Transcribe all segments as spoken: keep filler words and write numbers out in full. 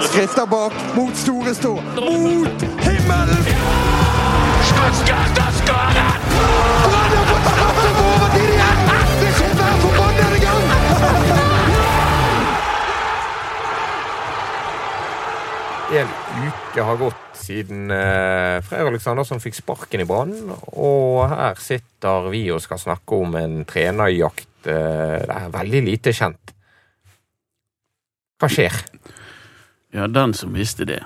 Skritter bak, mot store stå, mot himmelen! Skål, skål, skål! Brann har fått straffen på overtid igjen! Det skjer hver forbannede gang! En uke har gått siden eh, Freyr Aleksandersson fikk sparken i Brann, og her sitter vi og skal snakke om en trenerjakt. Eh, det er veldig lite kjent. Hva skjer? Ja, den som visste det.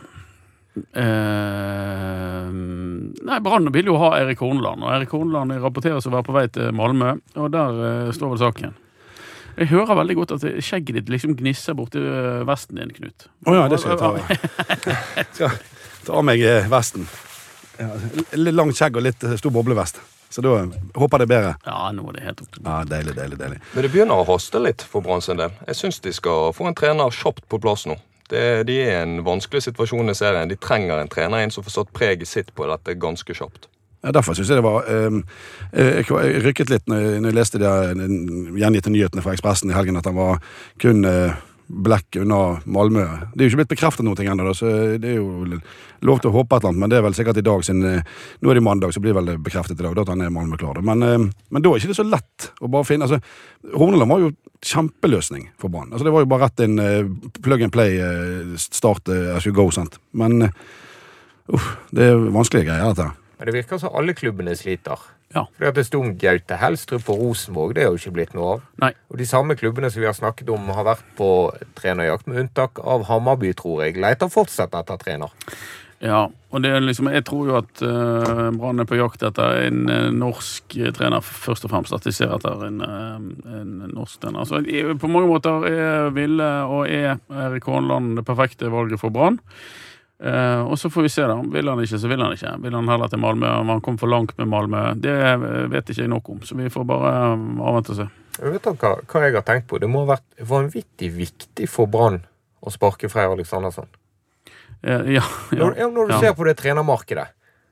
Eh, nei, Brann vil jo ha Erik Horneland, og Erik Horneland rapporteres å være på vei til Malmö, og der eh, står vel saken. Jeg hører veldig godt at skjegget ditt liksom gnisser bort i vesten din, Knut. Åja, det skal jeg ta. Skal ta av meg vesten. Ja, litt langt skjegg og litt stor boblevest. Så da håper det er bedre. Ja, nå er det helt opp. Ja, deilig, deilig, deilig. Men det begynner å hoste litt for Brann sin del. Jeg synes de skal få en trener kjapt på plass nå. Det, de er i en vanskelig situasjon i serien. De trenger en trener inn som får satt preget sitt på dette ganske kjapt. Ja, derfor synes jeg det var um, jeg, jeg rykket litt når jeg, når jeg leste de gjengitte nyhetene fra Ekspressen i helgen at han var kun uh, blekk under Malmö. Det er jo ikke blitt bekreftet noe ennå, så det er jo lov til å håpe et eller annet, men det er vel sikkert i dag siden, uh, nå er det mandag, så blir vel det bekreftet i dag, da at han er Malmö klar. Men, uh, men da er ikke det så lett å bare finne, altså Horneland var jo kjempeløsning for Brann. Altså det var jo bare rett inn uh, plug and play, uh, start uh, as you go, sant? Men uh, uh, det er vanskelige greier dette her. Men det virker som alle klubbene sliter. Ja. Fordi at det stod Gaute Helstrup på Rosenborg, det har jo ikke blitt noe av. Nei. Og de samme klubbene som vi har snakket om har vært på trenerjakt, med unntak av Hammarby, tror jeg, leter fortsatt etter trener. Ja, og det er liksom, jeg tror jo at uh, Brann er på jakt etter en uh, norsk trener, først og fremst at de ser etter en, uh, en norsk trener. Altså, på mange måter er Ville og er Erik Horneland det perfekte valget for Brann. Uh, og så får vi se da, vil han ikke så vil han ikke vil han heller til Malmö, om han kom for langt med Malmö det vet ikke jeg nok om, så vi får bare avvente og se. Jeg vet hva, hva jeg har tenkt på, det må ha vært vanvittig viktig for Brann å sparke Freyr Aleksandersson. uh, ja, ja, når, når du ja. ser på det trenermarkedet.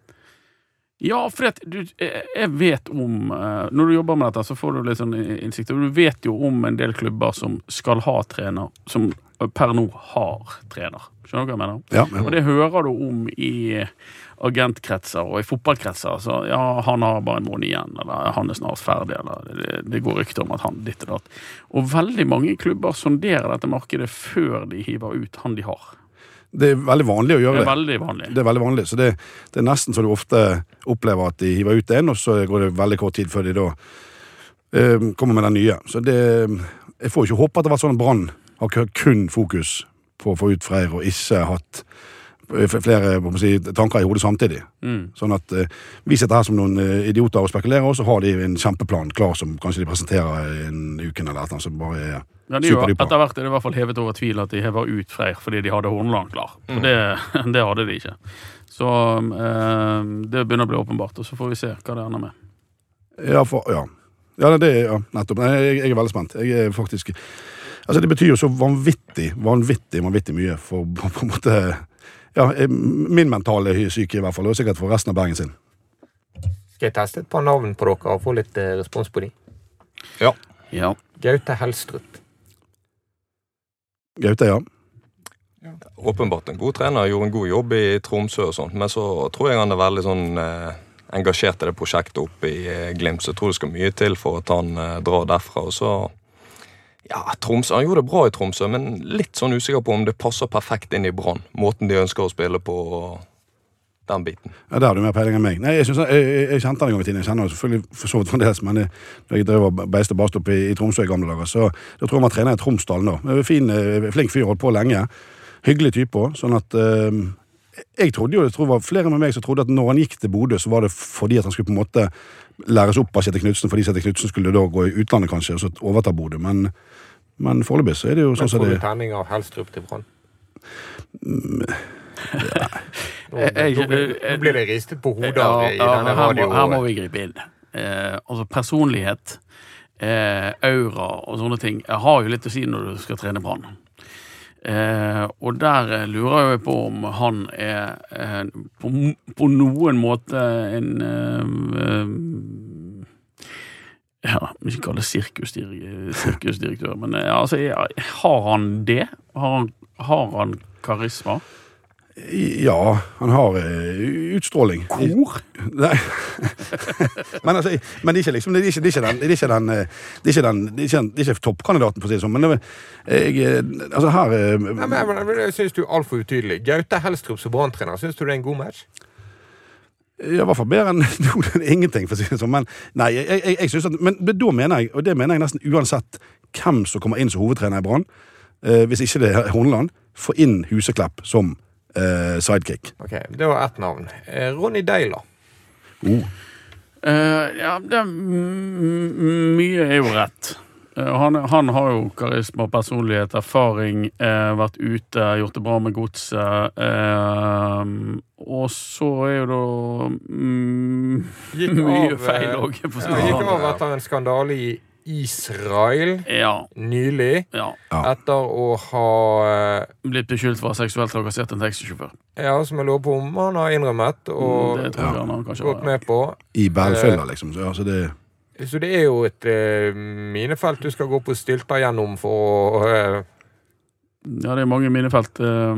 Ja, for at du, jeg vet om uh, når du jobber med dette så får du litt sånn innsikt, og du vet jo om en del klubber som skal ha trener, som per nå har trener. Skjønner du hva jeg mener? Ja, ja. Og det hører du om i agentkretser og i fotballkretser. Så ja, han har bare en måned igjen, eller han er snart ferdig, eller det, det går rykter om at han ditt og datt. Og veldig mange klubber sonderer dette markedet før de hiver ut han de har. Det er veldig vanlig å gjøre det. Det er veldig vanlig. Det er veldig vanlig, så det, det er nesten så du ofte opplever at de hiver ut en, og så går det veldig kort tid før de da eh, kommer med den nye. Så det, jeg får ikke håpe at det var sånn Brann har kun fokus på å få ut Freyr og ikke hatt flere si, tanker i hodet samtidig. Mm. Sånn at uh, vi sitter her som noen uh, idioter og spekulerer, og så har de en kjempeplan klar som kanskje de presenterer en uken eller et eller annet som bare er ja, det er jo, etter hvert er det i hvert fall hevet over tvil at de hever ut Freyr fordi de hadde Horneland klar. Mm. Og det, det hadde de ikke. Så uh, det begynner å bli åpenbart, og så får vi se hva det ender med. Ja, for, ja. ja det er ja, nettopp. Jeg, jeg er veldig spent. Jeg er faktisk Altså, det betyr jo så vanvittig, vanvittig, vanvittig mye for på, på en måte, ja, min mentale syke i hvert fall, og sikkert for resten av Bergen sin. Skal jeg teste et par navn på dere og få litt eh, respons på de? Ja. Ja. Gaute Helstrup. Gaute, ja. ja. Åpenbart en god trener, gjorde en god jobb i Tromsø og sånt, men så tror jeg han er veldig sånn eh, engasjert i det prosjektet oppe i eh, Glimt, så jeg tror det skal mye til for at han eh, drar derfra, og så ja, Tromsø, han gjorde det bra i Tromsø, men litt sånn usikker på om det passer perfekt inn i Brann. Måten de ønsker å spille på den biten. Ja, der har du mer peiling enn meg. Nei, jeg, synes, jeg, jeg, jeg kjente den en gang i tiden. Jeg kjenner selvfølgelig for så vidt fremdeles, men jeg, jeg drev og beiste bare opp i, i Tromsø i gamle dager, så da tror jeg man trener i Tromsdal nå. Fin, flink fyr, holdt på lenge. Hyggelig type også, sånn at øh, jeg trodde jo, jeg tror det var flere med meg som trodde at når han gikk til Bodø, så var det fordi at han skulle på en måte læres opp av Kjetil Knudsen, fordi Kjetil Knudsen skulle da gå i utlandet kanskje, og så overta Bodø, men Men foreløpig så er det jo sånn som det... Men får du tenning av Helstrup til Brann? Mm, ja. nå, nå, nå blir det ristet på hodet ja, i ja, denne her, radio. må, her må vi gripe inn. Eh, altså personlighet, eh, aura og sånne ting jeg har jo litt å si når du skal trene Brann. Eh, og der lurer jeg på om han er eh, på, på noen måte en... Eh, Ja, ikke kalle det sirkusdir- sirkusdirektør, men ja, altså, ja, har han det? Har han, har han karisma? Ja, han har uh, utstråling. Kor? Nei. men, altså, men det er ikke liksom, det er ikke, det er ikke den, det er ikke den, det er ikke den, det er ikke, det er ikke toppkandidaten for å si det sånn, men det, jeg, altså her... Uh, Nei, men, men, men jeg synes du er alt for utydelig. Gaute Helstrup som Brann-trener, synes du det er en god match? Ja, i hvert fall bedre enn ingenting, for å si det sånn, men nei, jeg, jeg, jeg synes at, men da mener jeg, og det mener jeg nesten uansett hvem som kommer inn som hovedtrener i Brann, uh, hvis ikke det er Horneland, få inn Huseklepp som Uh, sidekick. Ok, det var ett navn. Uh, Ronny Deila. Oh. Uh, ja, det er mye er jo rett. Uh, han, han har jo karisma, personlighet, erfaring, uh, vært ute, gjort det bra med godset. Uh, og så er jo da mm, mye av, feil også. Ja, gikk av etter en skandale i Israel ja. nylig, ja. etter å ha blitt beskyldt for seksuelt trakassert en taxisjåfør. Ja, som jeg lurer på om han har innrømmet og det tror jeg ja. han kanskje gått med på. I bælfylla, liksom. Så, altså det... så det er jo et uh, minefelt du skal gå på stylter gjennom for å uh... Ja, det er mange minefelt uh,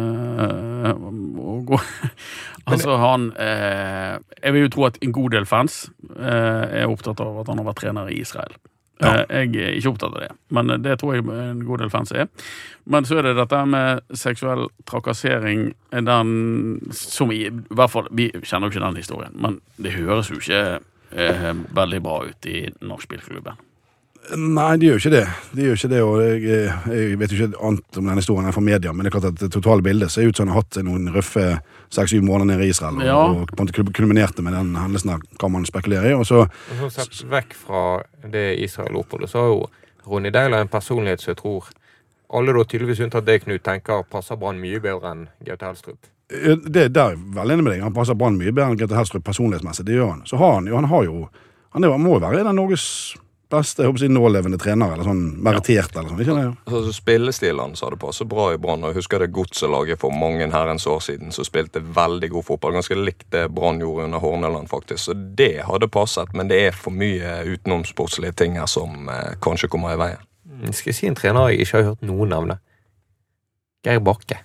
uh, å gå. altså, han uh, jeg vil jo tro at en god del fans uh, er opptatt av at han har vært trener i Israel. Ja. Uh, jeg er ikke opptatt av det, men det tror jeg en god del fans er. Men så er det dette med seksuell trakassering, den som i, i hvert fall, vi kjenner jo ikke den historien, men det høres jo ikke uh, veldig bra ut i norsk spillklubben. Nei, det gjør ikke det. Det gjør ikke det, og jeg, jeg vet jo ikke annet om denne historien fra media, men det er klart at det totale bildet ser ut som han har hatt noen røffe seks-syv måneder nede i Israel, ja. og, og på en måte kulminerte med den hendelsen her, kan man spekulere i, og så... Og så sett vekk fra det Israel-oppholdet, så har jo Ronny Deila en personlighet som jeg tror alle da tydeligvis unntatt det Knut tenker passer Brann mye bedre enn Gaute Helstrup. Det der er vel enig med deg, han passer Brann mye bedre enn Gaute Helstrup personlighetsmessig, det gjør han. Så har han jo, han har jo, han, er, han må jo være en av Norges beste, jeg håper å si, nålevende trener, eller sånn meritert, eller sånn, ikke det? Altså, spillestilen sa det på, så bra i Brann, og jeg husker det godselaget for mange herrens år siden, så spilte veldig god fotball, ganske likt det Brann gjorde under Horneland faktisk, så det hadde passet, men det er for mye utenomsportslige ting her som eh, kanskje kommer i veien. Skal jeg si en trener jeg ikke har hørt noen navne? Geir Bakke.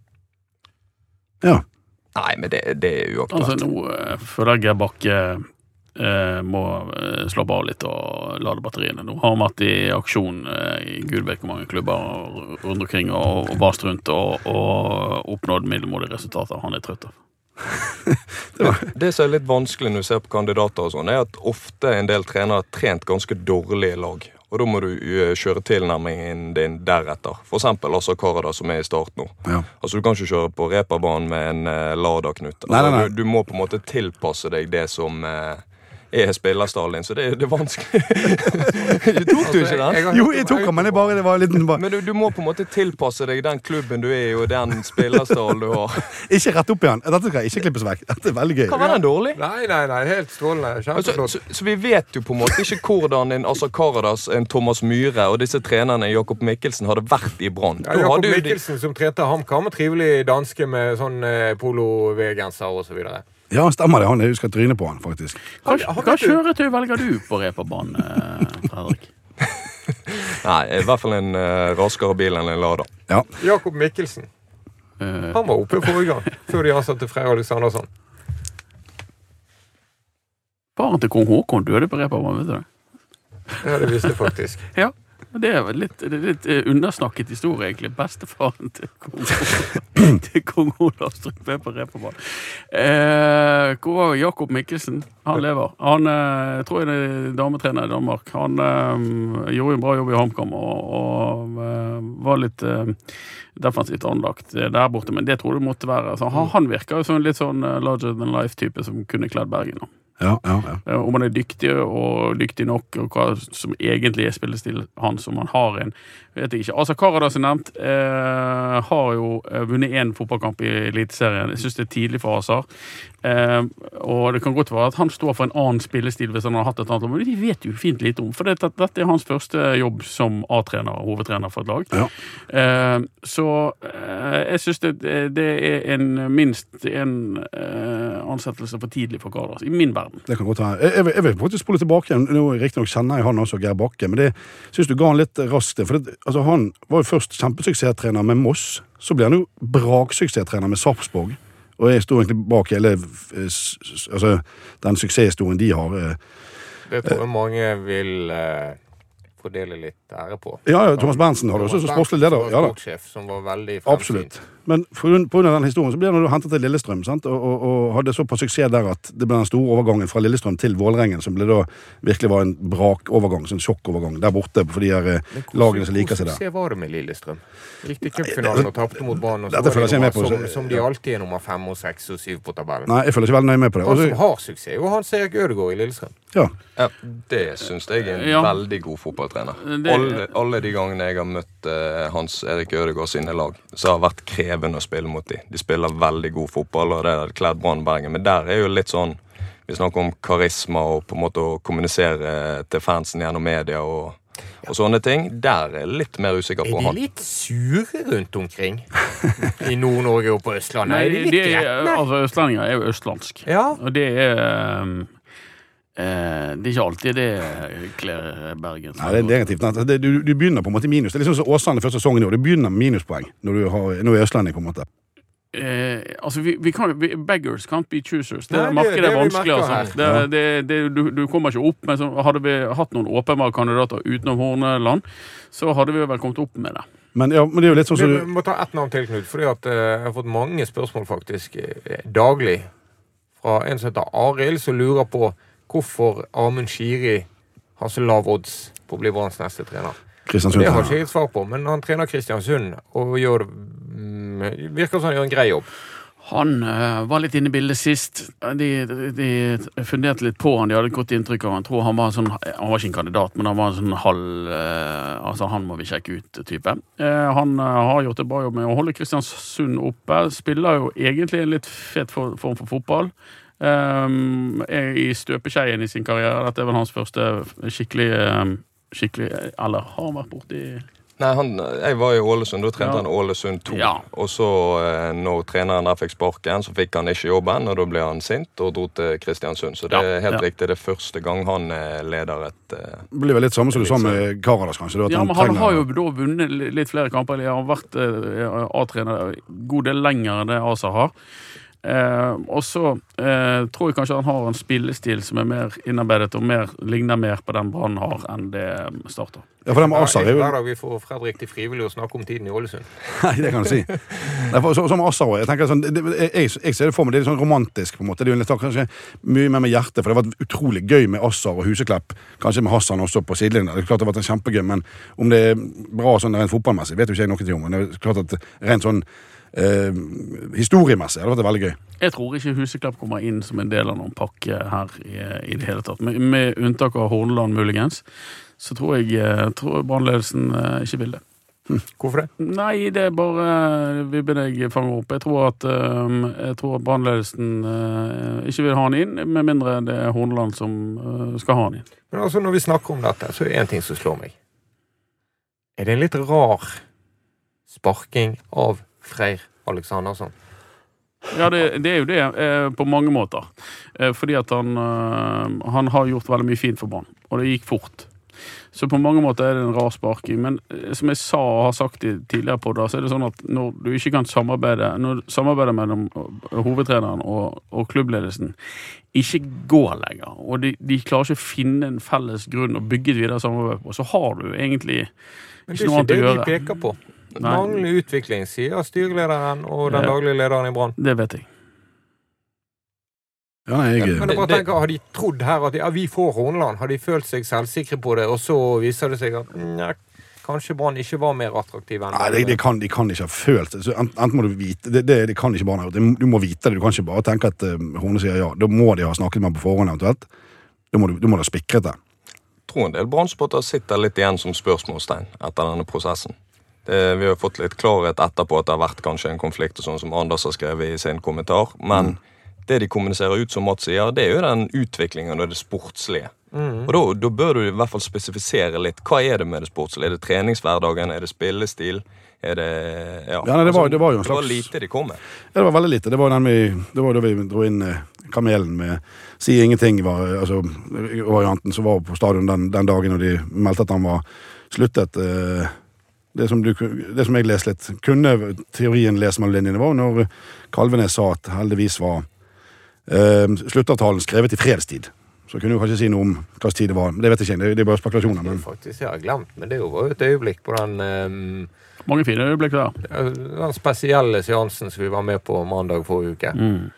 Ja. Nei, men det, det er uaktuelt. Altså, nå uh, føler jeg Geir Bakke Eh, må eh, slappe av litt og lade batteriene. Nå har han vært i aksjon eh, i Gud vet hvor mange klubber rundt omkring og, og bast rundt og, og oppnådd middelmådige resultater. Han er trøtt av. det, det som er litt vanskelig når du ser på kandidater og sånn, er at ofte en del trenere har trent ganske dårlige lag. Og da må du uh, kjøre tilnærmingen din deretter. For eksempel også Karada som er i start nå. Ja. Altså du kan ikke kjøre på reperbanen med en uh, Lada-knut. Altså, nei, nei, nei. Du, du må på en måte tilpasse deg det som... Uh, er spillerstallen, så det, det er vanskelig. Du tok du ikke den? Jo, jeg tok den, men det, bare, det var litt... Bare... Men du, du må på en måte tilpasse deg den klubben du er i, og den spillerstallen du har. Ikke rett opp igjen. Dette skal ikke klippes vekk. Dette er veldig gøy. Kan være den dårlig? Nei, nei, nei, helt strålende. Altså, så, så vi vet jo på en måte ikke hvordan en Asa Karadas, en Thomas Myhre og disse trenerne Jakob Mikkelsen hadde vært i Brann. Ja, Jakob Mikkelsen som trente HamKam, trivelig danske med sånn eh, polo-V-genser og så videre. Ja, stemmer det. Han er jo skal tryne på han, faktisk. Hva, hva kjøretøy velger du på reperbanen, eh, Fredrik? Nei, i hvert fall en uh, raskere bil enn en Lada. Ja. Jakob Mikkelsen. Uh, han var oppe forrige gang, før de ansatte Frey Alexandersson. Faren til kong Håkon døde på reperbanen, vet du det? Ja, det visste jeg faktisk. Ja. Det er litt, det er litt undersnakket historie, egentlig. Bestefaren til kong, til kong Olav Strupe på reperbanen. Eh, hvor var Jakob Mikkelsen? Han lever. Han eh, tror jeg er dametrener i Danmark. Han eh, gjorde en bra jobb i HamKam og, og eh, var litt eh, defensivt anlagt der borte, men det tror jeg måtte være. Altså, han, han virker jo som en litt sånn uh, larger than life-type som kunne kledd Bergen. Ja, ja, ja. Om han er dyktig og dyktig nok, og hva som egentlig er spillestil hans, som han har en, vet jeg ikke. Altså, Karadas er nevnt, eh, har jo vunnet en fotballkamp i Eliteserien. Jeg synes det er tidlig for Asar. Eh, og det kan godt være at han står for en annen spillestil hvis han har hatt et annet, men de vet jo fint lite om, for dette, dette er hans første jobb som A-trener og hovedtrener for et lag. Ja. Eh, så eh, jeg synes det, det er en minst en eh, ansettelse for tidlig for Gardas, i min verden. Det kan godt være. Jeg, jeg, jeg vil faktisk spole tilbake igjen. Nå riktig nok kjenner jeg han også, Geir Bakke, men det synes du ga han litt raskt. For det, altså, han var jo først kjempesuksesstrener med Moss, så ble han jo braksuksesstrener med Sarpsborg, og jeg står egentlig bak hele altså, den suksesshistorien de har. Det tror jeg mange vil eh, fordele litt ære på. Ja, ja, Thomas Berntsen har det også, så sportslig leder. Ja, sportssjef som var veldig fremsynt. Absolutt. Men på grunn av den historien så ble han hentet til Lillestrøm, sant? Og, og, og hadde såpass suksess der at det ble den store overgangen fra Lillestrøm til Vålerengen, som ble da virkelig var en brakovergang, sånn sjokkovergang der borte på de her lagene som liker seg der. Hvor suksess var det med Lillestrøm? Gikk til cupfinalen og tapte mot banen, og så Dette var de nummer, på, så, som, som de alltid er nummer fem og seks og syv på tabellen. Nei, jeg føler ikke veldig nøye med på det. Han som har suksess, og Hans Erik Ødegaard i Lillestrøm. Ja. Ja, det synes jeg er en Ja. veldig god fotballtrener. Det- Alle, alle de gangene jeg har møtt eh, Hans Erik Ødegaard sine lag, så har det vært krevende å spille mot de. De spiller veldig god fotball, og det har kledd Brann Bergen. Men der er jo litt sånn, vi snakker om karisma og på en måte å kommunisere til fansen gjennom media og, og sånne ting. Der er jeg litt mer usikker på Er han. de litt sure rundt omkring i Nord-Norge og på Østlandet? Nei, er de litt det er, gretne? altså, østlendinger er jo østlandsk. Ja. Og det er um, eh, det er ikke alltid det kler Bergen. Nei, det er negativt. Det, du, du begynner på en måte minus. Det er liksom så Åsane første sesongen i år. Du begynner med minuspoeng når du har, nå er Østlending på en måte. Eh, altså, vi, vi kan, vi, beggars can't be choosers. Det, Nei, det- markedet det er vi vanskelig. merker Altså. her. Det, det, det, du, du kommer ikke opp med så, hadde vi hatt noen åpenbare kandidater utenom Horneland, så hadde vi vel kommet opp med det. Men, ja, men det er jo litt sånn som Vi du... må ta ett navn til, Knut, fordi at eh, jeg har fått mange spørsmål faktisk eh, daglig fra en som heter Arild, som lurer på hvorfor Amund Shiri har så lav odds på å bli Branns neste trener. Kristiansund. Det har ikke jeg et svar på, men han trener Kristiansund og gjør det, mm, virker som han gjør en grei jobb. Han uh, var litt inne i bildet sist. De, de, de funderte litt på han. De hadde et godt inntrykk av han. Jeg tror han var en sånn, han var ikke en kandidat, men han var en sånn halv uh, altså han må vi sjekke ut-type. Uh, han uh, har gjort et bra jobb med å holde Kristiansund oppe. Spiller jo egentlig en litt fet form for, for fotball. Um, er i støpeskeien i sin karriere. Dette er vel hans første skikkelig, um, skikkelig eller har han vært borte i... Nei, han, jeg var i Ålesund, da trente Ja. han Ålesund to. Ja. Og så eh, når treneren der fikk sparken, så fikk han ikke jobben, og da ble han sint og dro til Kristiansund. Så det Ja, er helt ja. riktig, det er første gang han er leder et... Eh, Det blir vel litt samme som du sa med Karadas, kanskje. Da, at Ja, men han trenger- har jo da vunnet li- litt flere kamper. Han har vært eh, A-trener god del lenger enn det Asa har. Eh, og så eh, tror jeg kanskje han har en spillestil som er mer innarbeidet og mer, ligner mer på den Brann har enn det starter. Ja, for dem Assar er jo... Hver dag vi får Fredrik til frivillig å snakke om tiden i Ålesund. Nei, det kan du si. Nei, for, så, som Assar også. Jeg tenker sånn, det, det, jeg, jeg ser det for meg, det er litt sånn romantisk på en måte. Det er jo litt, kanskje mye mer med hjertet, for det har vært utrolig gøy med Assar og Huseklepp. Kanskje med Hassan også på sidelinjen. Det er klart det har vært en kjempegøy, men om det er bra sånn rent fotballmessig, vet jo ikke jeg noe til om. Men det er klart at rent sånn eh, historiemessig har det vært veldig gøy. Jeg tror ikke Huseklepp kommer inn som en del av noen pakke her i, i det hele tatt. Med, med unntak av Horneland muligens, så tror jeg, eh, tror Brannledelsen eh, ikke vil det. Hvorfor det? Nei, det er bare uh, vibben jeg fanger opp. Jeg tror at, um, jeg tror at Brannledelsen uh, ikke vil ha han inn, med mindre det er Horneland som uh, skal ha han inn. Men altså, når vi snakker om dette, så er det en ting som slår meg. Er det en litt rar sparking av Freyr Aleksandersson? Ja, det, det er jo det eh, på mange måter. Eh, fordi at han, eh, han har gjort veldig mye fint for Brann, og det gikk fort. Så på mange måter er det en rar sparking. Men eh, som jeg sa og har sagt i tidligere på det, så er det sånn at når du ikke kan samarbeide, når samarbeidet mellom hovedtreneren og, og klubbledelsen ikke går lenger, og de, de klarer ikke å finne en felles grunn å bygge et videre samarbeid på, så har du egentlig Men det ikke er noe ikke annet det å de gjøre. peker på. Nei. Manglende utvikling, sier styrelederen og den Ja. daglige lederen i Brann. Det vet jeg. Ja, nei, jeg... Men jeg bare Det- tenker, har de trodd her at de, ja, vi får Horneland? Har de følt seg selvsikre på det, og så viser det seg at nei, kanskje Brann ikke var mer attraktiv enn Nei, det, det kan, de kan ikke ha følt det. Så ent- Enten må du vite det, det, det kan ikke barna ha gjort. Det- Du må vite det. Du kan ikke bare tenke at uh, Horne sier ja. Da må de ha snakket med ham på forhånd eventuelt. Da må du, du må ha spikret det. Jeg tror en del Brann-spotter sitter litt igjen som spørsmålstegn etter denne prosessen. Det, vi har fått litt klarhet etterpå at det har vært kanskje en konflikt, og sånn som Anders har skrevet i sin kommentar. Men mm. det de kommuniserer ut, som Mats sier, det er jo den utviklingen og det sportslige. Mm. Og da, da bør du i hvert fall spesifisere litt. Hva er det med det sportslige? Er det treningshverdagen? Er det spillestil? Er det, ja, Ja, nei, det, var, altså, det var jo en det var slags... lite de kom med. Ja, det var veldig lite. Det var, nemlig, det var da vi dro inn eh, kamelen med Si ingenting, var, altså varianten som var på stadion den, den dagen, og de meldte at han var sluttet. Eh, det, som du, det som jeg leste litt, kunne teorien lese mellom linjene, var når Kalvenes sa at heldigvis var eh, sluttavtalen skrevet i fredstid. Så kunne du kanskje si noe om hva slags tid det var. Det vet jeg ikke, det, det er bare spekulasjoner. Men... Faktisk, jeg har glemt, men det er jo et øyeblikk på den... Um, Mange fine øyeblikk der. Den spesielle seansen som vi var med på mandag forrige uke. Mm.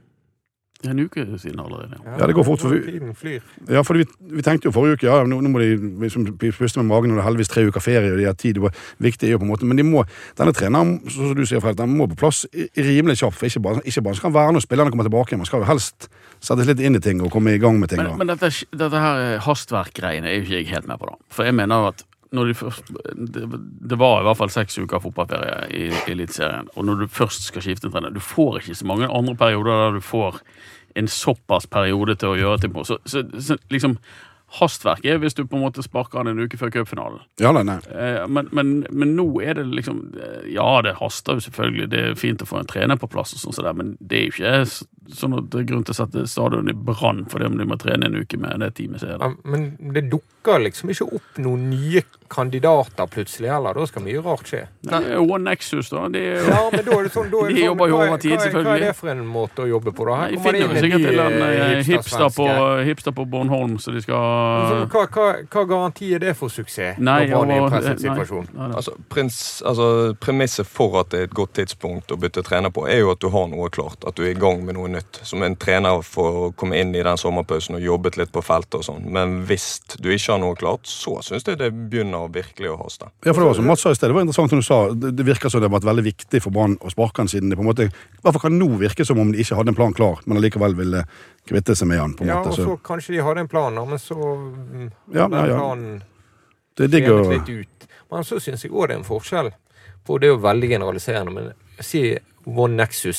Det er en uke siden allerede. Ja, ja det går fort. For vi, tiden flyr. Ja, for vi, vi tenkte jo forrige uke, ja, nå, nå må de liksom, puste med magen, og det er heldigvis tre uker ferie, og de har tid, det var viktig jo på en måte, men de må, denne treneren, som du sier, Fred, den må på plass i, i rimelig kjapt, for ikke bare, ikke bare skal være når spillerne kommer tilbake, man skal jo helst settes litt inn i ting og komme i gang med ting. Men, men dette, dette her hastverk-greiene er jo ikke jeg helt med på da. For jeg mener at når de først, det, det var i hvert fall seks uker fotballferie i, i Eliteserien, og når du først skal skifte en trener, du får ikke så mange andre perioder der du får en såpass periode til å gjøre ting på. Så, så, så liksom, hastverk er hvis du på en måte sparker han en uke før cupfinalen. Ja, nei, nei. Eh, men, men, men nå er det liksom, ja, det haster jo selvfølgelig, det er fint å få en trener på plass og sånn så der, men det er jo ikke sånn at det er grunn til å sette stadion i brann for det om de må trene en uke med det teamet ser det. Ja, men det dukker liksom ikke opp noen nye kandidater plutselig heller, da skal mye rart skje. Det er One Nexus da, det er jo... Ja, men da er det sånn, da er det De sånn, jobber jo hva er- over tid, hva er- selvfølgelig. Hva er det for en måte å jobbe på da? Her De kommer det finner inn jo sikkert til en ny, eh, eh, hipster på, hipstersvenske. hipster på Bornholm, så de skal... Så Hva, hva, hva garanti er det for suksess? Nei, når Brann er i en og- presset nei, situasjon? nei, nei. Altså, prins, altså, premisset for at det er et godt tidspunkt å bytte trener på, er jo at du har noe klart, at du er i gang med noe nytt. Som en trener får komme inn i den sommerpausen og jobbet litt på feltet og sånn. Men hvis du ikke har noe klart, så synes jeg det begynner virkelig å haste. Ja, for det var som Mats sa i stedet, det var interessant som du sa, det, det virker som det har vært veldig viktig for Brann å sparke han siden det på en måte, i hvert fall kan nå virke som om de ikke hadde en plan klar, men allikevel ville kvitte seg med han på en Ja, måte. og så kanskje de hadde en plan, da, men så mm, Ja, den ja, ja. planen Det er digg å... skjevet litt ut. Men så synes jeg også det er en forskjell på, det er jo veldig generaliserende, men si One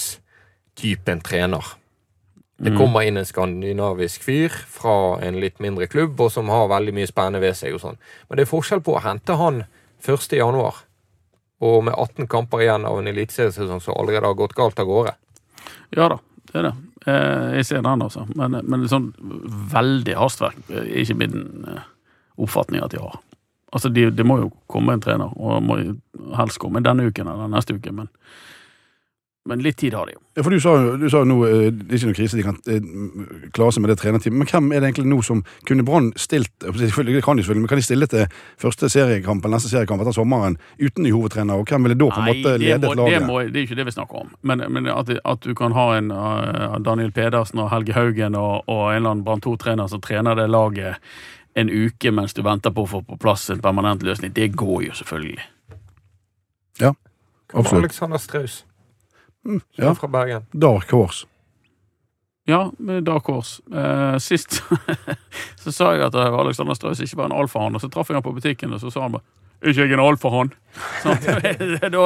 Nexus-typen trener. Det kommer inn en skandinavisk fyr fra en litt mindre klubb, og som har veldig mye spennende ved seg og sånn. Men det er forskjell på å hente han første januar, og med atten kamper igjen av en eliteseriesesong som allerede har gått galt av gårde. Ja da, det er det. Eh, jeg ser den altså. Men, men sånn veldig hastverk er ikke min eh, oppfatning at de har. Altså, det de må jo komme en trener, og må jo helst komme denne uken eller neste uke, men, men litt tid har de jo. Ja, for du sa jo du sa jo nå, eh, det er ikke noe krise, de kan eh, klare seg med det trenerteamet, men hvem er det egentlig nå som kunne Brann stilt, selvfølgelig, det kan de selvfølgelig, men kan de stille til første seriekamp eller neste seriekamp etter sommeren uten ny hovedtrener, og hvem ville da på en måte det, ledet må, det, laget? må, det er ikke det vi snakker om, men, men at, at du kan ha en uh, Daniel Pedersen og Helge Haugen og, og en eller annen Brann to-trener som trener det laget en uke mens du venter på å få på plass en permanent løsning, det går jo selvfølgelig. Ja, Hva med absolutt. Alexander Strauss? Mm, Ja. ja, Fra Bergen. Dark Horse. Ja, med Dark Horse. Eh, sist så sa jeg at Alexander Strauss ikke var en alfahånd, og så traff jeg han på butikken, og så sa han bare, ikke jeg en alfahånd? Sånn, da,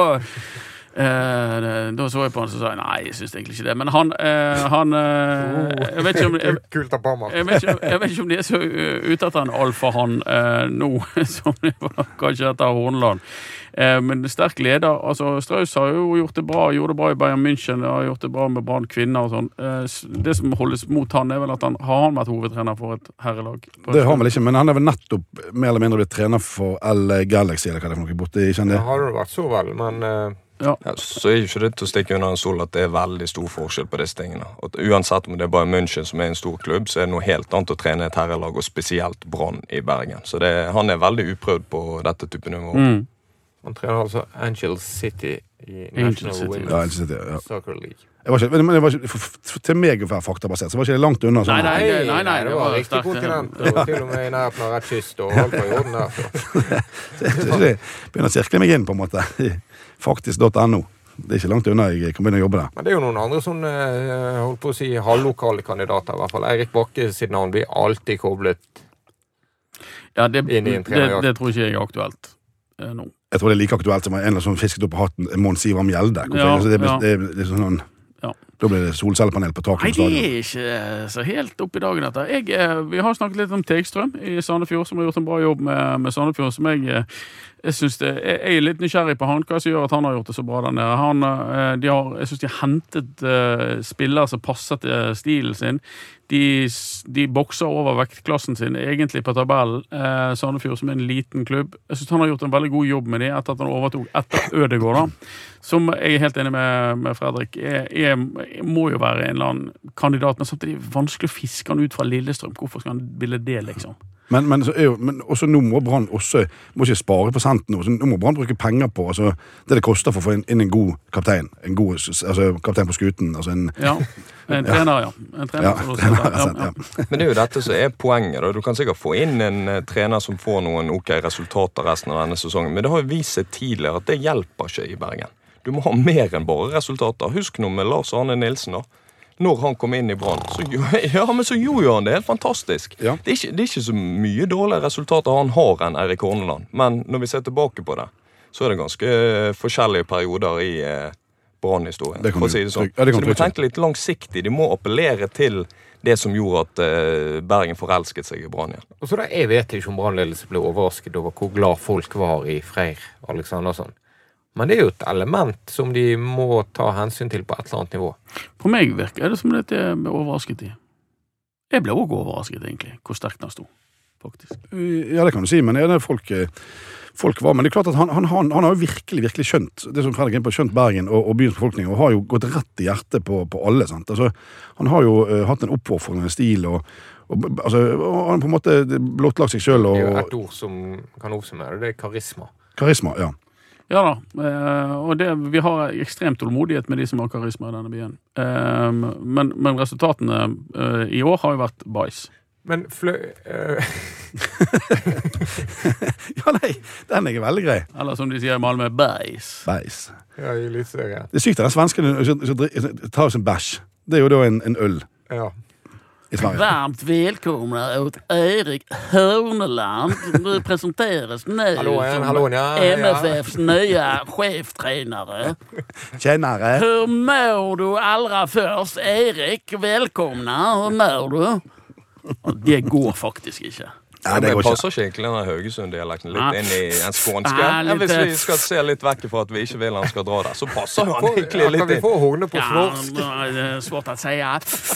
eh, da så jeg på han, så sa jeg, nei, jeg synes egentlig ikke det. Men han, eh, han eh, jeg vet ikke om... Jeg, Kult av Parma. jeg vet, ikke, jeg vet ikke om de er så uh, ute etter en alfahann uh, nå, som de var kanskje etter Horneland. Uh, men sterk leder, altså Strauss har jo gjort det bra, gjorde det bra i Bayern München, har gjort det bra med Brann kvinner og sånn. Uh, det som holdes mot han er vel at han har han vært hovedtrener for et herrelag. Det har han vel ikke, men han er vel nettopp mer eller mindre blitt trener for L Galaxy, eller hva det er for noe borte, ikke Det det? har det vært så vel, men uh, Ja. Ja, så er jo ikke det til å stikke under en sol at det er veldig stor forskjell på disse tingene. Og uansett om det er bare München som er en stor klubb, så er det noe helt annet å trene et herrelag, og spesielt Brann i Bergen. Så det, han er veldig uprøvd på dette type nivå. Mm. han trener altså Angel City i Angel National City. Women's Ja, ikke sitt, ja. Soccer League. Jeg var ikke, men det var ikke, for, for, til meg å være faktabasert, så var ikke det langt unna. Sånn. Nei, nei, nei, nei, nei, det det var var riktig sterkt, kontinent, ja. og til og med i nærheten av rett kyst, og alt var i orden der. Så. Så jeg synes det begynner å sirkle meg inn på en måte. Faktisk punktum no. Det er ikke langt unna jeg kan begynne å jobbe der. Men det er jo noen andre sånne, eh, holdt på å si, halvlokale kandidater, i hvert fall. Eirik Bakke sitt navn blir alltid koblet. Ja, det, Inn i en det, trenerjakt. det tror ikke jeg er aktuelt eh, nå. Jeg tror det er like aktuelt som en eller som fisket opp på hatten Mons Ivar Mjelde. Ja, Altså, det, ja. det, det, det er sånn, Ja. da blir det solcellepanel på taket. Nei, på det stadion. er ikke så helt opp i dagen dette. Jeg, eh, vi har snakket litt om Tegstrøm i Sandefjord, som har gjort en bra jobb med, med Sandefjord, som jeg Jeg synes det, jeg er litt nysgjerrig på han, hva som gjør at han har gjort det så bra der nede. Han, de har, jeg synes de har hentet uh, spillere som passer til stilen sin. De, de bokser over vektklassen sin, egentlig på tabellen. Uh, Sandefjord som er en liten klubb. Jeg synes han har gjort en veldig god jobb med det, etter at han overtog etter Ødegård, da. Som jeg er helt enig med, med Fredrik. Jeg, jeg, jeg må jo være en eller annen kandidat, men samtidig vanskelig å fiske han ut fra Lillestrøm. Hvorfor skal han ville det, liksom? Men, men, så er jo, men også nå må Brann også, må ikke spare på sent nå, så nå må Brann bruke penger på altså, det det koster for å få inn, inn en god kaptein, en god altså, kaptein på skuten. Altså en, ja, en trener, ja. En trener, ja, trener ja, ja, ja. Men det er jo dette som er poenget. Da. Du kan sikkert få inn en uh, trener som får noen ok resultater resten av denne sesongen, men det har jo vist seg tidligere at det hjelper ikke i Bergen. Du må ha mer enn bare resultater. Husk nå med Lars Arne Nilsen da. Når han kom inn i Brann, så, ja, men så gjorde han det helt fantastisk. Ja. Det, er ikke, det er ikke så mye dårlige resultater han har enn Erik Horneland. Men når vi ser tilbake på det, så er det ganske forskjellige perioder i eh, Brann-historien. For å si det sånn. Ja, det så de må tenke litt langsiktig. De må appellere til det som gjorde at eh, Bergen forelsket seg i Brann igjen. Og så da, jeg vet ikke om Brann-ledelse ble overrasket over hvor glad folk var i Freyr Aleksandersson. Men det er jo et element som de må ta hensyn til på et eller annet nivå. På meg virker det som det jeg ble overrasket i. Jeg ble også overrasket, egentlig, hvor sterkt han stod, faktisk. Ja, det kan du si, men det er folk, folk var. Men det er klart at han, han, han, han har jo virkelig, virkelig skjønt, det som Fredrik er på, skjønt Bergen og, og byens befolkning, og har jo gått rett i hjertet på, på alle, sant? Altså, han har jo uh, hatt en oppofrende stil, og, og altså, han på en måte blottlagt seg selv. Og, det er jo et ord som kan oppsummere, det er karisma. Karisma, ja. Ja da, og det, vi har ekstremt tålmodighet med de som har karisma i denne byen. Men, men resultatene i år har jo vært bæsj. Men flø... Uh... ja, nei, den er veldig grei. Eller som de sier i Malmö, bæsj. Bæsj. Ja, i litt større. Det er sykt at den svenskene tar oss en bæsj. Det er jo da en, en øl. Ja. Varmt välkomna åt Erik Horneland. Nu presenteras nu hallå, en, som hallå, ja, M F F:s ja. nya cheftränare. Tjänare. Hur mår du allra först, Erik? Välkomna. Hur mår du? Det går faktisk ikke. Ja, det passer ikke egentlig denne Haugesund-dialekten litt inn i en skånske. Ja, ja, hvis vi skal se litt vekk for at vi ikke vil han skal dra der, så passer han egentlig litt inn. Kan vi få hornet på svorsk? Ja, det er svårt å si.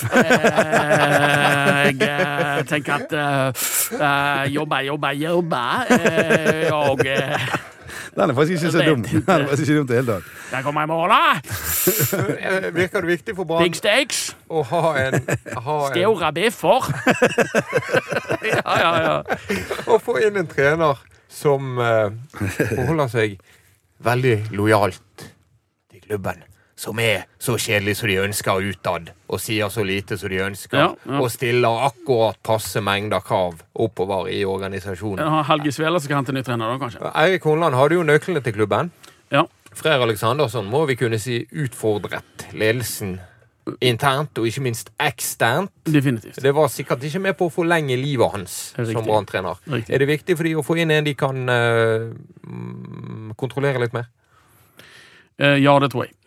Jeg tenker at uh, jobba, jobba, jobba. Og... Den er faktisk ikke så dum. Den er faktisk ikke dum til hele dag. Den kommer i morgen, da! Virker det viktig for Brann Big steaks. Å ha en... Ha Skjora biffer. ja, ja, ja. Å få inn en trener som uh, forholder seg veldig lojalt til klubben. Som er så kjedelig som de ønsker utad, og sier så lite som de ønsker, ja, ja. Og stiller akkurat passe mengder krav oppover i organisasjonen. Ja, Helge Svela som kan hente ny trener da, kanskje? Erik Horneland hadde jo nøklene til klubben. Ja. Freyr Aleksandersson må vi kunne si utfordret ledelsen internt, og ikke minst eksternt. Definitivt. Det var sikkert ikke med på å forlenge livet hans som Brann-trener. Er det viktig for de å få inn en de kan uh, kontrollere litt mer? Uh, ja, det tror jeg.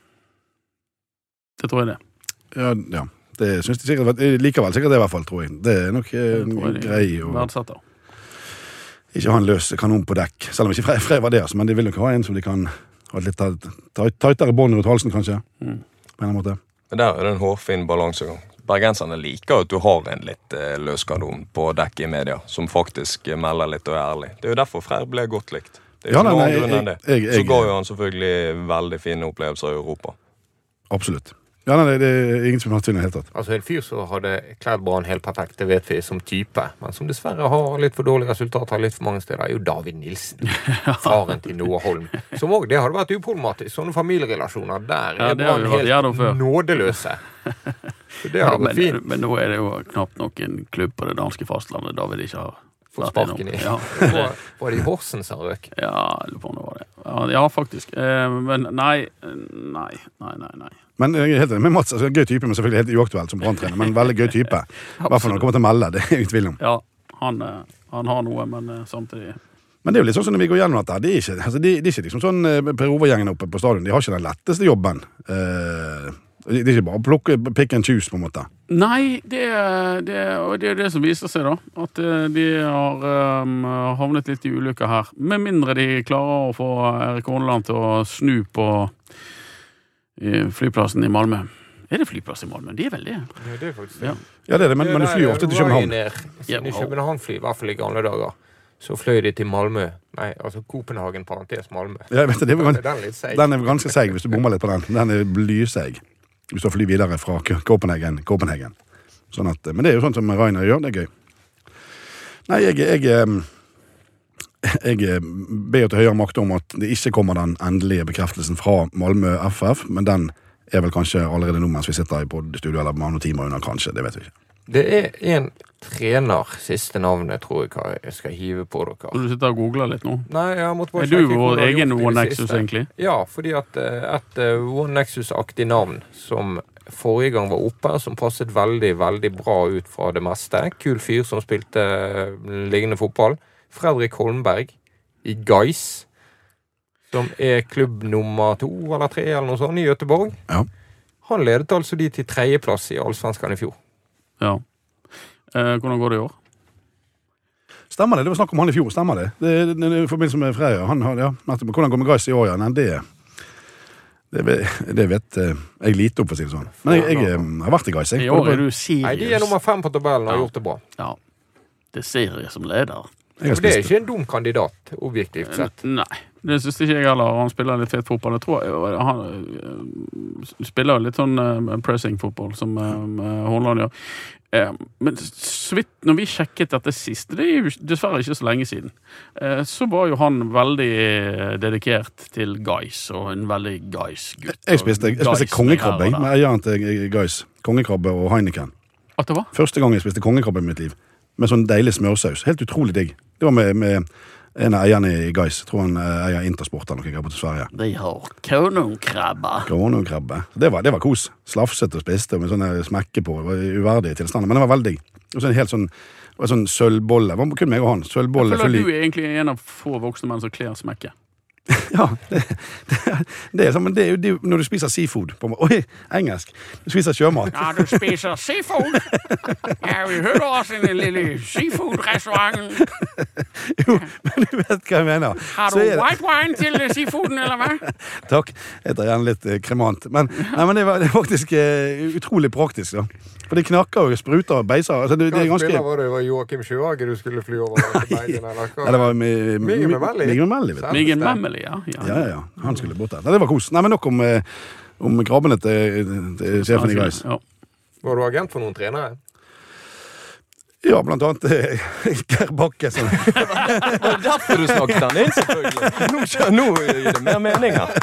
Det tror jeg det. Ja, ja. Det synes jeg sikkert, likevel sikkert det i hvert fall, tror jeg. Det er nok eh, grei å ikke ha en løs kanon på dekk. Selv om ikke Freyr Freyr var det, altså, men de vil nok ha en som de kan ha litt tøytere bånd rundt halsen, kanskje. Mm. På en måte. Men der er det en hårfin balansegang. Bergenserne liker at du har en litt eh, løs kanon på dekk i media, som faktisk melder litt og er ærlig. Det er jo derfor Freyr ble godt likt. Det er jo ja, ikke noen grunn enn det. Jeg, jeg, Så ga jo han selvfølgelig veldig fine opplevelser i Europa. Absolutt. Ja, nei, det er ingen som har tvil i helt tatt. Altså en fyr som hadde kledd Brann helt perfekt, det vet vi som type, men som dessverre har litt for dårlige resultater litt for mange steder, er jo David Nilsen, faren til Noah Holm. Som også, det hadde vært uproblematisk. Sånne familierelasjoner, der ja, er Brann helt nådeløse. Så det hadde ja, vært men, fint. Men nå er det jo knapt nok en klubb på det danske fastlandet David ikke har fått sparken i. Ja. var, var det i Horsens han røk? Ja, eller på noe var det. Ja, ja faktisk. Eh, men nei, nei, nei, nei, nei. Men jeg er helt enig med Mats, altså, gøy type, men selvfølgelig helt uaktuelt som Brann-trener, men veldig gøy type. I hvert fall når det kommer til å melde, det er jeg i tvil om. Ja, han, han har noe, men samtidig... Men det er jo litt sånn som når vi går gjennom dette, det er ikke, altså, det, det er ikke liksom sånn Per Ove-gjengen oppe på stadion, de har ikke den letteste jobben. Eh, Det er ikke bare å plukke pick and choose, på en måte. Nei, det, det, og det er det som viser seg, da. At de har um, havnet litt i ulykker her. Med mindre de klarer å få Erik Horneland til å snu på flyplassen i Malmö. Er det flyplass i Malmö? Det er vel det. Ja, det er faktisk det. Ja, ja det er det, men, men du flyr ofte til København. Siden København flyr, i hvert fall i gamle dager. Så fløy de til Malmö. Nei, altså Copenhagen, parentes Malmö. Ja, jeg vet det, det var, den, er litt seig. Den er ganske seig hvis du bommer litt på den. Den er blyseig. Hvis du flyr videre fra Copenhagen. Copenhagen. Sånn at, men det er jo sånn som Rainer gjør, det er gøy. Nei, jeg, jeg, jeg ber til høyere makt om at det ikke kommer den endelige bekreftelsen fra Malmö F F, men den er vel kanskje allerede nå mens vi sitter i podstudio eller mange timer under, kanskje, det vet vi ikke. Det er en trener, siste navnet, tror jeg jeg skal hive på dere. Og du sitter og googler litt nå? Nei, jeg måtte bare er du vår egen One Nexus, egentlig? Ja, fordi at et One Nexus-aktig navn som forrige gang var oppe, som passet veldig, veldig bra ut fra det meste. Kul fyr som spilte liggende fotball. Fredrik Holmberg i Gais, som er klubb nummer to eller tre eller noe sånt i Göteborg. Ja. Han ledet altså de til tredjeplass i Allsvenskan i fjor. Ja. Eh, hvordan går det i år? Stemmer det, det var snakk om han i fjor, stemmer det? Det er i forbindelse med Freja. Han har, ja, hvordan går det med Gais i år, ja? Nei, det, det, det vet jeg lite opp, for å si det sånn. Men jeg, jeg, jeg har vært i Gais. I år er du seriøs. Nei, de er nummer fem på tabellen og har gjort det bra. Ja, det er serie som leder. Det er ikke en dum kandidat, objektivt sett. Nei, det synes ikke jeg heller. Han spiller litt fet fotball. Jeg tror jeg, han uh, spiller litt sånn uh, pressing-fotball som uh, Horneland gjør. Uh, men så vidt, når vi sjekket dette sist, det er jo dessverre ikke så lenge siden, uh, så var jo han veldig dedikert til Gais, og en veldig Gais-gutt. Jeg spiste, jeg spiste kongekrabbe med eieren til Gais. Kongekrabbe og Heineken. At det var? Første gang jeg spiste kongekrabbe i mitt liv. Med sånn deilig smørsaus. Helt utrolig digg. Det var med, med en av eierne i Gais. Jeg tror han eier Intersport eller noe krabbe til Sverige. De har konungkrabbe. Konungkrabbe. Det var, det var kos. Slafset og spiste med sånne smekke på. Det var uverdige tilstander, men det var veldig digg. Og så en helt sånn, en sånn sølvbolle. Hva kun meg og han? Sølvbolle. Jeg føler du er egentlig en av få voksne menn som kler smekke. Ja, det, det, det er sånn, men det er jo det, når du spiser seafood på, oi, engelsk, du spiser sjømat. Ja, du spiser seafood. Ja, vi hører også en lille seafood-restaurant. Jo, men du vet hva jeg mener. Har du white wine til seafooden, eller hva? Takk, jeg tar gjerne litt uh, kremant. Men, nei, men det var, det var faktisk uh, utrolig praktisk, da. For det knakker og spruter og beiser. Altså, det, det er ganske... Hva var det? Det var Joachim Sjøhage du skulle fly over til Bergen, eller hva? Ja, det var Miguel Memelli. Miguel Memelli, vet du. Miguel Memelli, ja. Ja, ja, ja. Han skulle bort der. Nei, det var kos. Nei, men nok om, om krabbene til, til sjefen i Gais. Ja. Var du agent for noen trenere? Ja, blant annet Geir Bakke. Som... Det var derfor du snakket den inn, selvfølgelig. Nå, nå gir det mer mening her.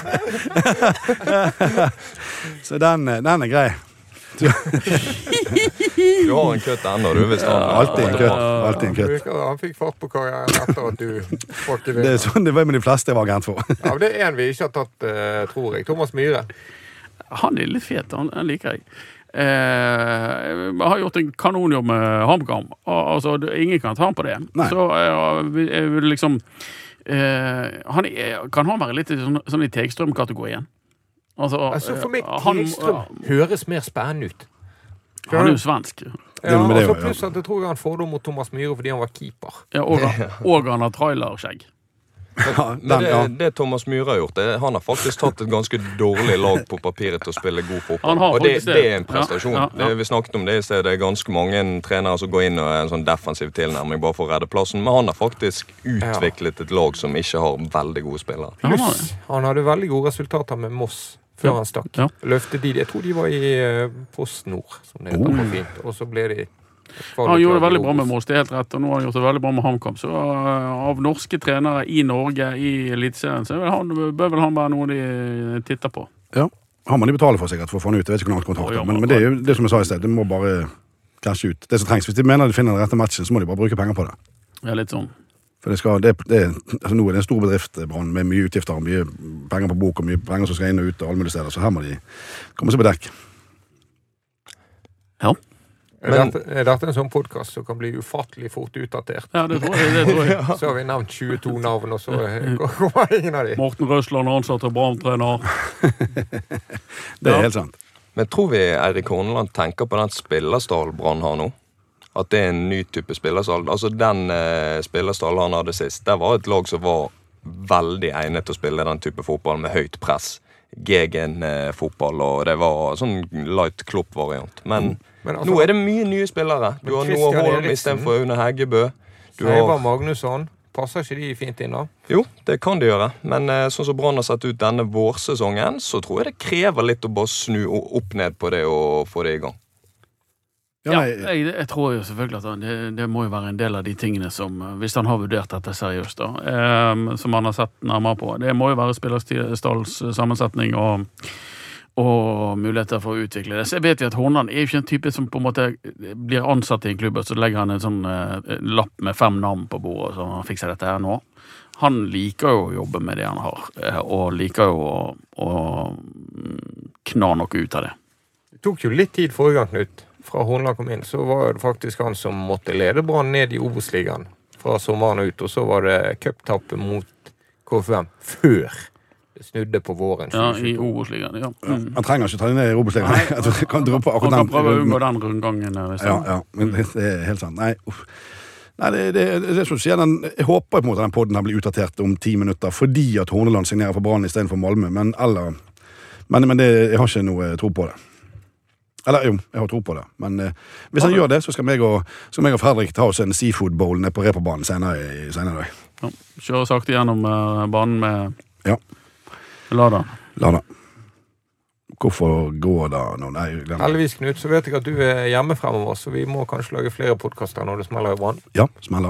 Så den, den er grei. Du har en køtt ennå, du visst han. Alltid en køtt. Alltid en køtt. Han fikk fart på karrieren etter at du folk det er sånn det var med de fleste jeg var agent for. Ja, det er en vi ikke har tatt, tror jeg. Thomas Myhre. Han er litt fet, han, han liker jeg. Eh, har gjort en kanonjobb med HamKam. Altså, ingen kan ta han på det. Nei. Så jeg vil liksom eh, han er, kan han være litt sånn, sånn i Tegstrøm-kategorien? Altså, altså for meg han, Tegstrøm høres mer spennende ut. Han er jo svensk. Ja, og så pluss at jeg tror han fordom mot Thomas Myhre fordi han var keeper. Ja, og, og han har trailerskjegg. Ja, men det, det Thomas Myhre har gjort, det, han har faktisk tatt et ganske dårlig lag på papiret til å spille god fotball. Og det, det er en prestasjon. Ja, ja, ja. Det, vi snakket om det i sted, det er ganske mange trenere som går inn og er en sånn defensiv tilnærming bare for å redde plassen, men han har faktisk utviklet et lag som ikke har veldig gode spillere. Pluss, han hadde veldig gode resultater med Moss før ja. han stakk. Ja. Løftet de, jeg tror de var i uh, Post Nord, som det heter på fint, og så ble de... Han gjorde det veldig bra med Moss, det er helt rett, og nå har han gjort det veldig bra med HamKam. Så uh, av norske trenere i Norge, i Eliteserien, så han, bør vel han være noe de titter på. Ja, har man de betaler for sikkert for å få han ut, jeg vet ikke hvor langt kontrakt, oh, ja, men, men det er jo det som jeg sa i sted, det må bare kanskje ut. Det som trengs, hvis de mener de finner den rette matchen, så må de bare bruke penger på det. Ja, litt sånn. For det skal, det, det, altså nå er det en stor bedrift, Brann, med mye utgifter, mye penger på bok, og mye penger som skal inn og ut, og alle mulige steder, så her må de komme seg på dekk. Ja. Men, er dette en sånn podcast som kan bli ufattelig fort utdatert? Ja, det tror jeg. Det tror jeg. Så har vi nevnt tjueto navn, og så kommer ingen av de. Morten Røsland, ansatt og Brann-trener. Det er helt sant. Men tror vi Eirik Horneland tenker på den spillerstall Brann har nå? At det er en ny type spillerstall? Altså den eh, spillerstall han hadde sist, det var et lag som var veldig egnet til å spille den type fotball med høyt press. Gegen eh, fotball, og det var sånn light klopp-variant. Men, Men altså, nå er det mye nye spillere. Du har Noah Holm i stedet for Une Heggebø. Du Seivar Magnusson. Passer ikke de fint inn da? Jo, det kan de gjøre. Men eh, sånn som Brann har sett ut denne vårsesongen, så tror jeg det krever litt å bare snu opp ned på det og få det i gang. Ja, jeg, jeg tror jo selvfølgelig at det, det må jo være en del av de tingene som, hvis han har vurdert dette seriøst da, eh, som han har sett nærmere på. Det må jo være spillerstalls sammensetning og, og muligheter for å utvikle det. Så jeg vet jo at Horneland er jo ikke en type som på en måte blir ansatt i en klubb, og så legger han en sånn eh, lapp med fem navn på bordet, så han fikser dette her nå. Han liker jo å jobbe med det han har, eh, og liker jo å, å kna noe ut av det. Det tok jo litt tid forrige gang, Knut. Fra Horneland kom inn, så var det faktisk han som måtte lede Brann ned i Obos-ligaen fra sommeren ut, og så var det cuptappet mot K F U M før det snudde på våren. Ja, i Obos-ligaen, ja. Mm. Han trenger ikke ta det ned i Obos-ligaen. Jeg kan droppe akkurat den. Han kan prøve å unngå den rundgangen. Ja, ja, men det, det er helt sant. Nei, uff. Nei, det, det, det er som du sier, den, jeg håper på en måte den podden her blir utdatert om ti minutter, fordi at Horneland signerer for Brann i stedet for Malmö, men, eller, men, men det, jeg har ikke noe tro på det. Eller jo, jeg har tro på det. Men eh, hvis han gjør det, så skal meg og, skal meg og Fredrik ta oss en seafood bowl ned på Reeperbanen senere, senere dag. Ja, kjøre sakte gjennom uh, banen med ja. Lada. Lada. Hvorfor går da nå? Nei, heldigvis, Knut, så vet jeg at du er hjemme fremover, så vi må kanskje lage flere podcaster når det smeller i Brann. Ja, smeller.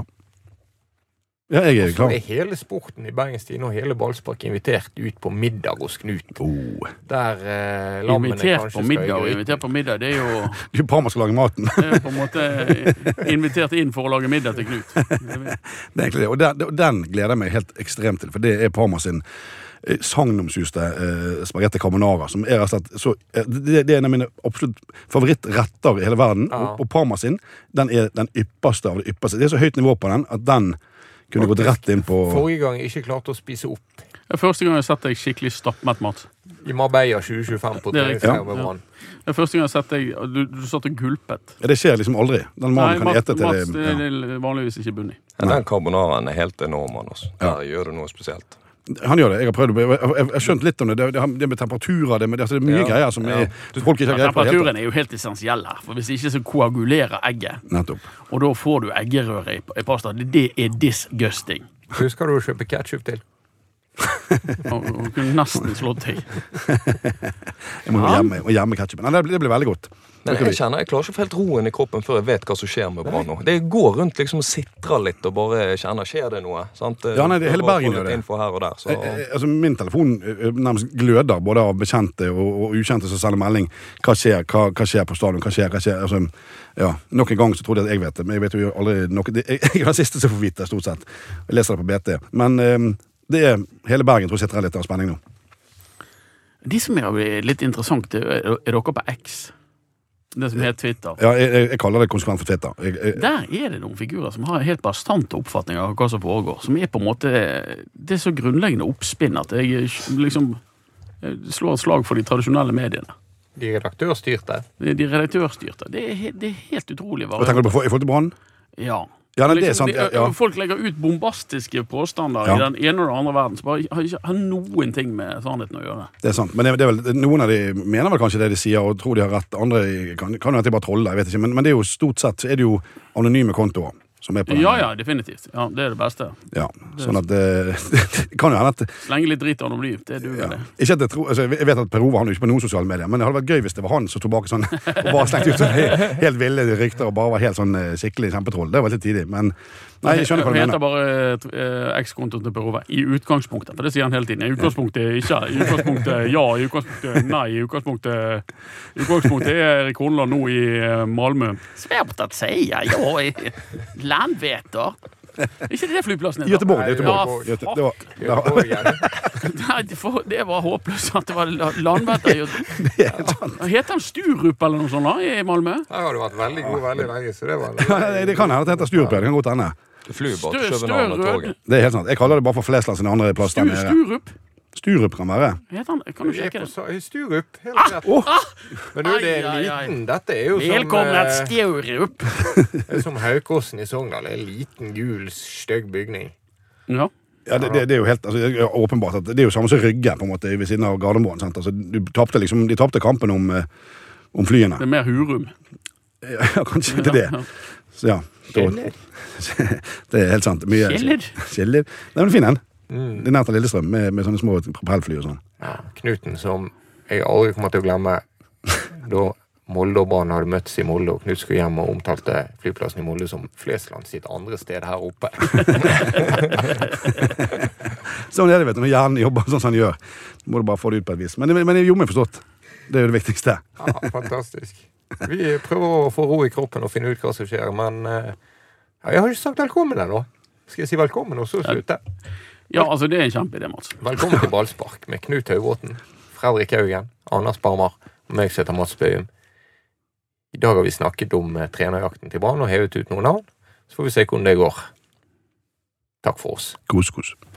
Ja, jeg er klar. Og så er hele sporten i Bergenstien og hele ballspark invitert ut på middag hos Knut. Oh. Der eh, lammene invitert kanskje på middag, skal invitert på middag, det er jo... Du er Parma skal lage maten. Det er på en måte invitert inn for å lage middag til Knut. Det er egentlig det, og den, den gleder jeg meg helt ekstremt til, for det er Parma sin sagnomsuste eh, spagetti carbonara, som er altså, så, eh, det, det er en av mine absolutt favorittretter i hele verden, ja. og, og Parma sin, den er den ypperste av det ypperste. Det er så høyt nivå på den, at den kunne gått rett inn på... Forrige gang jeg ikke klarte å spise opp. Det er første gang jeg har sett deg skikkelig stappmett mat. I Marbella tjue tjuefem på treningsleir med Brann. Det er første gang jeg har sett deg, du, du satt og gulpet. Ja, det skjer liksom aldri. Den mannen kan mat, ete til mat, det. Ja. Det er vanligvis ikke bunn i. Ja, den carbonaraen er helt enorm, altså. Der ja. Gjør det noe spesielt. Han gjør det, jeg har prøvd jeg har skjønt litt om det, det, det med temperaturer, det, med, det, det er mye ja. Greier som er, ja. folk ikke har ja, greie på. Temperaturen er jo helt essensiell her, for hvis ikke så koagulerer egget. Nettopp. Og da får du eggerøre i, i pasta, det er disgusting. Husker du å kjøpe ketchup til? Og kunne nesten slått deg. Jeg må hjemme, må hjemme ketchupen. Nei, det blir veldig godt. Men jeg kjenner, jeg klarer ikke helt roen i kroppen før jeg vet hva som skjer med Brann nå. Det går rundt liksom og sitrer litt og bare kjenner, skjer det noe? Sant? Ja, nei, det, hele Bergen gjør det. Info her og der, så. Jeg, jeg, altså, min telefon nærmest gløder, både av bekjente og, og ukjente som sender melding. Hva skjer? Hva, hva skjer på stadion? Hva skjer? Hva skjer? Altså, ja, nok en gang så trodde jeg at jeg vet det, men jeg vet jo aldri noe. Jeg er den siste som får vite, stort sett. Jeg leser det på B T. Men um, det er hele Bergen, tror jeg, sitter litt av spenning nå. De som er litt interessant, er, er dere på X? Det som heter Twitter. Ja, jeg, jeg, jeg kaller det konsekvent for Twitter. Jeg, jeg, Der er det noen figurer som har helt bastante oppfatninger av hva som foregår, som er på en måte, det er så grunnleggende oppspinn at jeg liksom jeg slår et slag for de tradisjonelle mediene. De redaktørstyrte? De redaktørstyrte. Det er, det er helt utrolig. Hva tenker du på i forhold til Brann? Ja. Ja, nei, det er liksom, sant. Ja, ja. Folk legger ut bombastiske påstander ja. I den ene og den andre verden, som bare har ikke har noen ting med sannheten å gjøre. Det er sant, men det, det er vel, noen av de mener vel kanskje det de sier, og tror de har rett. Andre kan, kan jo at de bare troller, jeg vet ikke. Men, men det er jo stort sett, så er det jo anonyme kontoer som er på den. Ja, ja, definitivt. Ja, det er det beste. Ja, sånn at det, det kan jo hende at... Slenge litt dritt anonym, det duger ja. Det. Ikke at jeg tror, altså jeg vet at Per Ove han er jo ikke på noen sosiale medier, men det hadde vært gøy hvis det var han som tog bak sånn, og bare slengte ut sånn helt ville rykter, og bare var helt sånn skikkelig kjempetroll. Det var litt tidlig, men... Nei, jeg skjønner hva du mener. Han heter bare eh, X-kontoen til Per Ove i utgangspunktet, for det sier han hele tiden. I utgangspunktet ikke, i utgangspunktet ja, i utgangspunktet nei, i utgangspunktet i utgangspunktet er Erik Horneland nå i uh, Malmö. Svært at sier, ja, i Landveter. Ikke det flyplassen heter? Göteborg, Göteborg. Ja, fuck. Göteborg, Nei, det, for, det var håpløst at det var Landveter. Det er sant. Heter han Sturup eller noe sånt da, i Malmö? Ja, det har vært veldig god, veldig lenge, så det var... Ja, det kan hende at det heter Sturup, det kan godt hende. Flyr bare til København og toget. Det er helt sant. Jeg kaller det bare for Flesland sin andre plass. Stu, Sturup? Sturup kan være. Heter han? Kan du Du er sjekke på det? sa- Sturup, helt rett. Men du, det er Ai, ai, ai. liten, dette er jo Velkommen som, til eh, Sturup! det er som Haukåsen i Sogndal, en liten, gul, stygg bygning. Ja. Ja, det, det, det er jo helt, altså, det er åpenbart at det er jo samme som Rygge på en måte ved siden av Gardermoen, sant? Altså, du tapte liksom, de tapte kampen om, eh, om flyene. Det er mer Hurum. Ja, kanskje det er det. Så ja, da, det er helt sant. Mye, Kjeller. Kjeller. Det er en fin en. Mm. Det er nært av Lillestrøm med, med sånne små propellfly og sånn. Ja, Knuten som jeg aldri kommer til å glemme da Molde og Brann hadde møttes i Molde, og Knut skulle hjem og omtalte flyplassen i Molde som Flesland sitt andre sted her oppe. Sånn er det, vet du, når hjernen jobber sånn som han gjør. Du må du bare få det ut på et vis. Men, men jeg gjorde meg forstått. Det er jo det viktigste. Ja, fantastisk. Vi prøver å få ro i kroppen og finne ut hva som skjer, men eh, ja, jeg har ikke sagt velkommen ennå. Skal jeg si velkommen og så slutte? Ja, altså, det er en kjempeidé, Mats. Velkommen til Ballspark med Knut Høybråten, Fredrik Haugen, Anders Barmar og meg som heter Mats Bøhum. I dag har vi snakket om eh, trenerjakten til Brann og hevet ut noen navn. Så får vi se hvordan det går. Takk for oss. Kos, kos.